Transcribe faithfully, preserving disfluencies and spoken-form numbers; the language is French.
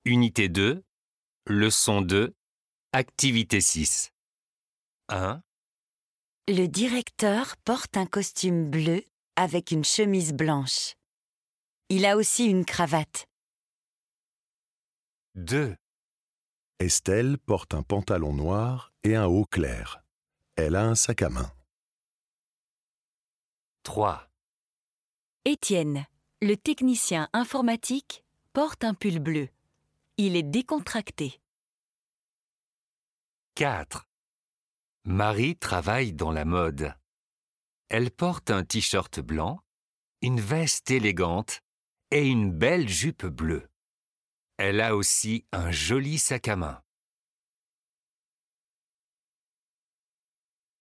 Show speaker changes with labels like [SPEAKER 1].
[SPEAKER 1] Unité deux, leçon deux, activité six. un.
[SPEAKER 2] Le directeur porte un costume bleu avec une chemise blanche. Il a aussi une cravate.
[SPEAKER 1] deux.
[SPEAKER 3] Estelle porte un pantalon noir et un haut clair. Elle a un sac à main.
[SPEAKER 1] trois.
[SPEAKER 2] Étienne, le technicien informatique, porte un pull bleu. Il est décontracté.
[SPEAKER 1] quatre. Marie travaille dans la mode. Elle porte un t-shirt blanc, une veste élégante et une belle jupe bleue. Elle a aussi un joli sac à main.